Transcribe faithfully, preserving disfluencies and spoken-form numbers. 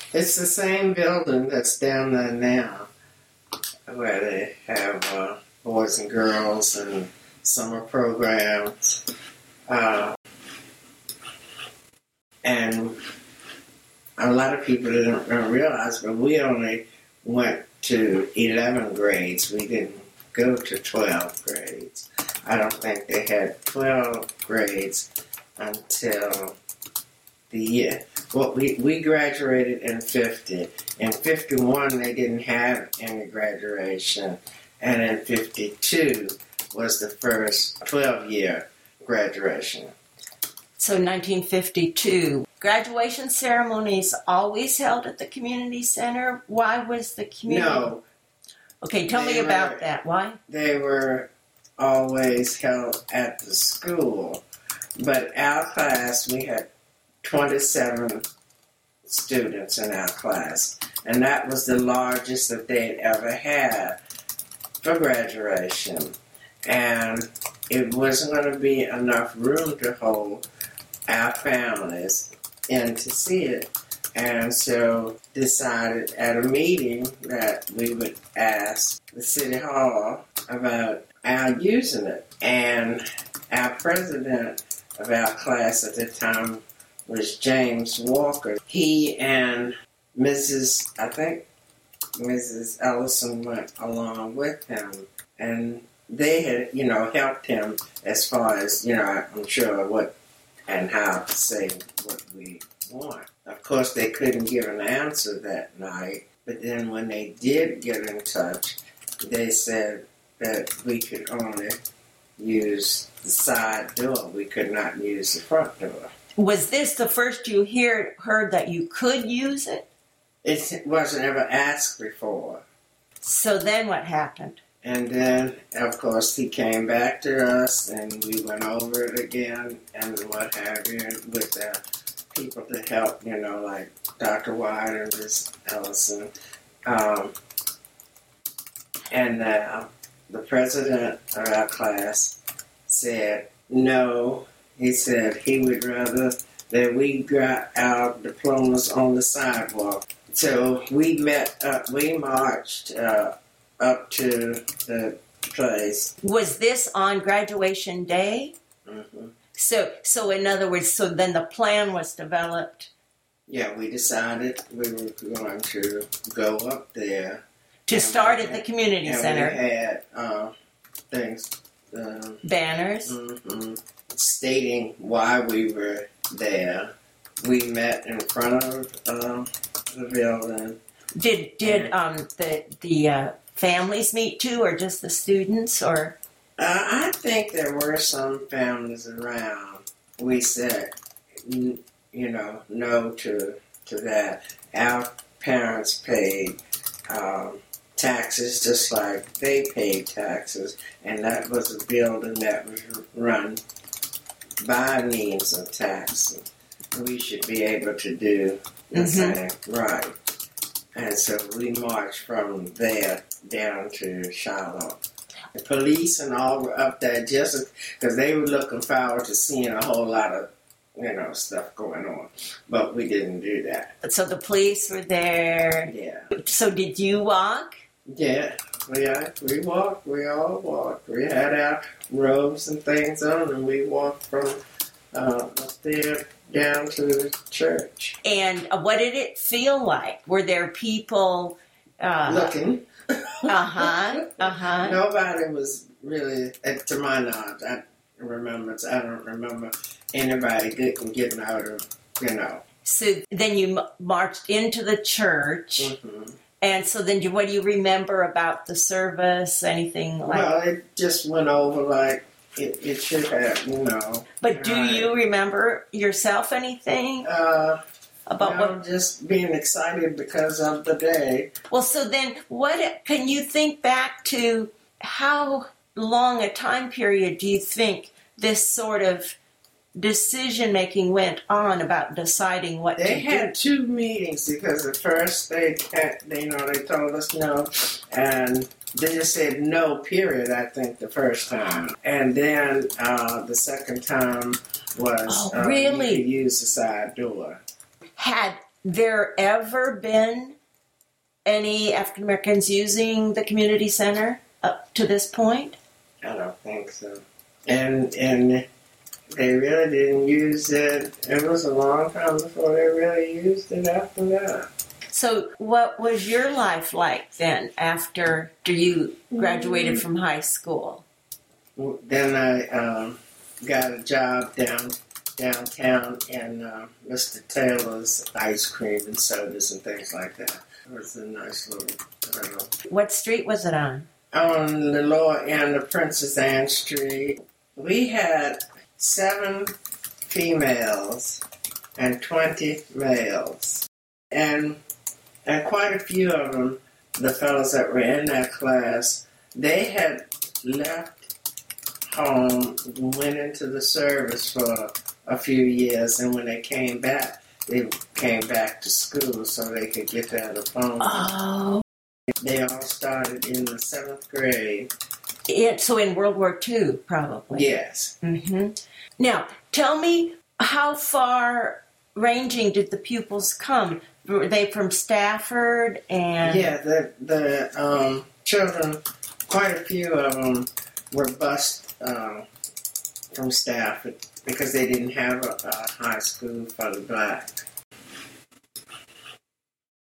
It's the same building that's down there now, where they have uh, boys and girls and summer programs. Uh, and a lot of people didn't, don't realize, but we only went to eleven grades. We didn't go to twelve grades. I don't think they had twelve grades until the year. Well, we, we graduated in fifty. In fifty-one, they didn't have any graduation. And in fifty-two was the first twelve-year graduation. So nineteen fifty-two. Graduation ceremonies always held at the community center? Why was the community... No. Okay, tell me were, about that. Why? They were always held at the school. But our class, we had twenty-seven students in our class. And that was the largest that they'd ever had for graduation. And it wasn't going to be enough room to hold our families in to see it. And so decided at a meeting that we would ask the City Hall about our using it. And our president of our class at the time was James Walker. He and Missus I think Missus Ellison went along with him. And they had, you know, helped him as far as, you know, I'm sure what and how to say what we want. Of course, they couldn't give an answer that night, but then when they did get in touch, they said that we could only use the side door. We could not use the front door. Was this the first you hear, heard that you could use it? It wasn't ever asked before. So then what happened? And then, of course, he came back to us, and we went over it again, and what have you, with the people to help, you know, like Doctor White and Miss Ellison. Um, and uh, the president of our class said, no, he said he would rather that we got our diplomas on the sidewalk. So we met up, we marched uh, up to the place. Was this on graduation day? Mm-hmm. So, so in other words, so then the plan was developed? Yeah, we decided we were going to go up there. To start at the community and center? And we had uh, things. Um, Banners? Mm-hmm, stating why we were there. We met in front of um, the building. Did did um, the the uh, families meet too, or just the students, or? Uh, I think there were some families around. We said, you know, no to to that. Our parents paid um, taxes just like they paid taxes, and that was a building that was run by means of taxes. We should be able to do the Mm-hmm. same, right? And so we marched from there down to Charlotte. The police and all were up there just because they were looking forward to seeing a whole lot of, you know, stuff going on. But we didn't do that. So the police were there. Yeah. So did you walk? Yeah. We, uh, we walked. We all walked. We had our robes and things on, and we walked from uh, up there down to the church. And uh, what did it feel like? Were there people... Uh, Looking. Uh-huh, uh-huh. Nobody was really, to my knowledge, I remember, I don't remember anybody getting, getting out of, you know. So then you m- marched into the church, Mm-hmm. and so then you, what do you remember about the service, anything like that? Well, it just went over like it, it should have, you know. But do Right. you remember yourself anything Uh, about you know, what? just being excited because of the day. Well, so then what, can you think back to how long a time period do you think this sort of decision-making went on about deciding what They to had do? two meetings because at first they, they, you know, they told us no, and they just said no, period, I think, the first time. And then uh, the second time was Oh, uh, really? you could use the side door. Had there ever been any African Americans using the community center up to this point? I don't think so. And and they really didn't use it. It was a long time before they really used it after that. So what was your life like then after you graduated mm-hmm. from high school? Then I um, got a job down downtown in uh, Mister Taylor's ice cream and sodas and things like that. It was a nice little town. What street was it on? On the lower end of Princess Anne Street. We had seven females and twenty males. And, and quite a few of them, the fellows that were in that class, they had left home, went into the service for a few years, and when they came back, they came back to school so they could get their diploma. Oh. They all started in the seventh grade. It, so in World War Two, probably. Yes. Mm-hmm. Now, tell me, how far ranging did the pupils come? Were they from Stafford and? Yeah, the the um, children, quite a few of them were bused uh, from Stafford because they didn't have a, a high school for the black.